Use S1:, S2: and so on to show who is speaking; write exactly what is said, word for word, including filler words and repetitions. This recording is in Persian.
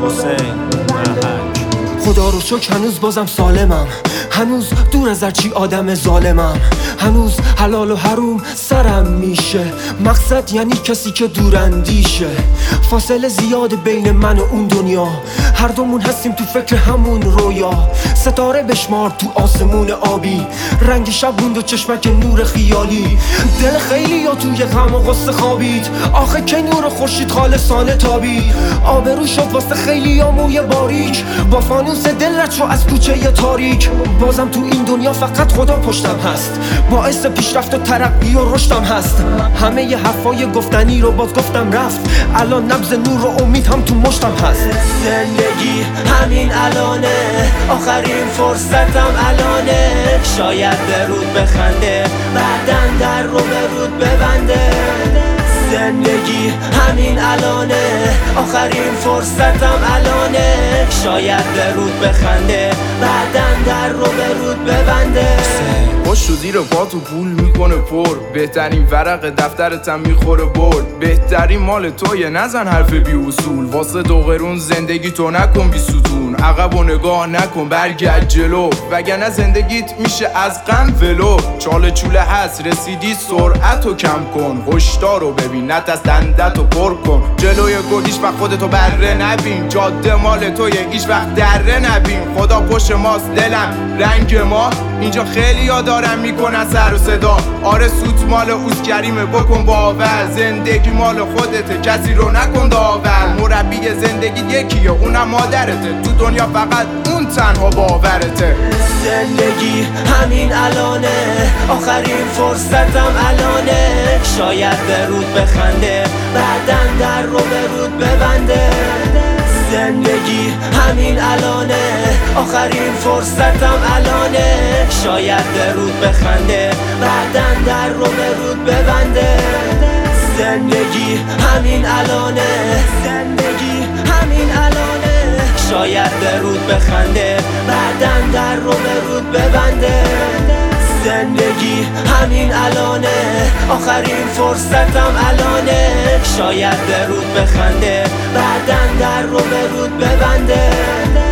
S1: حسین محک.
S2: خدا رو شکر هنوز بازم سالمم، هنوز دور از هرچی آدم ظالمم، هنوز حلال و حروم سرم میشه. مقصد یعنی کسی که دوراندیشه. فاصله زیاده بین من و اون دنیا، هر دومون هستیم تو فکر همون رویا. ستاره بشمار تو آسمون آبی، رنگ شب موند و چشمک نور خیالی. دل خیلی یا توی غم و غصه خوابید، آخه که نور خورشید خالصانه تابید. آبرو شد واسه خیلی یا موی باریک، با فانوس دل رد شو از کوچه تاریک. بازم تو این دنیا فقط خدا پشتم هست، باعث پیشرفت و ترقی و رشدم هست. همه ی حرفای گفتنی رو باز گفتم رفت، الان نبض نور و امید هم تو مشتم هست.
S3: زندگی همین الانه، آخرین فرصتم الانه. شاید به رود بخنده، بعدن در رو به رود ببنده. زندگی همین الانه، آخرین فرصتم الانه. شاید به رود بخنده، بعدن در رو به رود ببنده.
S4: پشت و زیر پا تو پول میکنه پر، بهترین ورق دفترتم میخوره برد. بهترین مال توی نزن حرف بی اصول، واسه دو قرون زندگی تو نکن بی ستون. عقب و نگاه نکن برگرد جلو، وگرنه زندگیت میشه از غم ولو. چاله چوله هست رسیدی سرعتو کم کن، هشدارو ببین نت دندتو پر کن. جلوی گل هیچ وقت خودتو بره نبین، جاده مال توی هیچ وقت دره نبین. خدا پشت ماست دلم رنگ ما، اینجا خیلی ها دارن میکنن سر و صدا. آره سوت مال اوز کریمه بکن باور، زندگی مال خودته کسی رو نکن داور. مربی زندگی یکیه اونم مادرته، تو دنیا فقط اون تنها باورته.
S3: زندگی همین الانه، آخرین فرصتم الانه. شاید به رود بخنده، بعدن در رو به رود ببنده. زندگی همین الانه، آخرین فرصتم الانه. شاید به رود بخنده، بعدن در رو به رود ببنده. زندگی همین الانه، زندگی همین الانه. شاید به رود بخنده، بعدن در رو به رود ببنده. زندگی همین الانه، آخرین فرصتم الانه. شاید به رود بخنده، بعدن در رو به رود ببنده.